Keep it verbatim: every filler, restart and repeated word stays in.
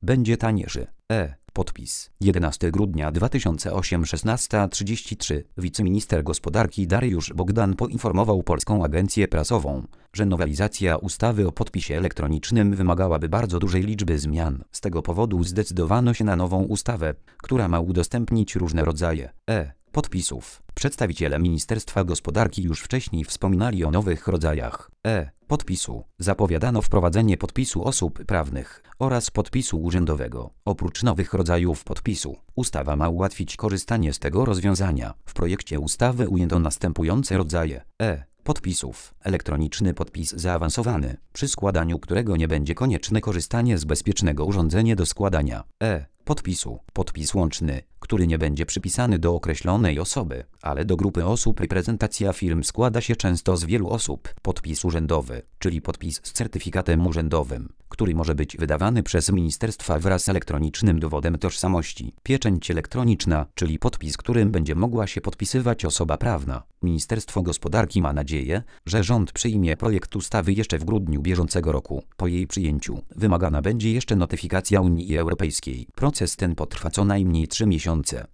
będzie taniejszy. E. Podpis. jedenastego grudnia dwa tysiące ósmego, szesnasta trzydzieści trzy. Wiceminister gospodarki Dariusz Bogdan poinformował Polską Agencję Prasową, że nowelizacja ustawy o podpisie elektronicznym wymagałaby bardzo dużej liczby zmian. Z tego powodu zdecydowano się na nową ustawę, która ma udostępnić różne rodzaje e. podpisów. Przedstawiciele Ministerstwa Gospodarki już wcześniej wspominali o nowych rodzajach e. podpisu. Zapowiadano wprowadzenie podpisu osób prawnych oraz podpisu urzędowego. Oprócz nowych rodzajów podpisu, ustawa ma ułatwić korzystanie z tego rozwiązania. W projekcie ustawy ujęto następujące rodzaje e. podpisów. Elektroniczny podpis zaawansowany, przy składaniu którego nie będzie konieczne korzystanie z bezpiecznego urządzenia do składania e. podpisu. Podpis łączny, który nie będzie przypisany do określonej osoby, ale do grupy osób. Reprezentacja firm składa się często z wielu osób. Podpis urzędowy, czyli podpis z certyfikatem urzędowym, który może być wydawany przez ministerstwa wraz z elektronicznym dowodem tożsamości. Pieczęć elektroniczna, czyli podpis, którym będzie mogła się podpisywać osoba prawna. Ministerstwo Gospodarki ma nadzieję, że rząd przyjmie projekt ustawy jeszcze w grudniu bieżącego roku. Po jej przyjęciu wymagana będzie jeszcze notyfikacja Unii Europejskiej. Proces ten potrwa co najmniej trzy miesiące.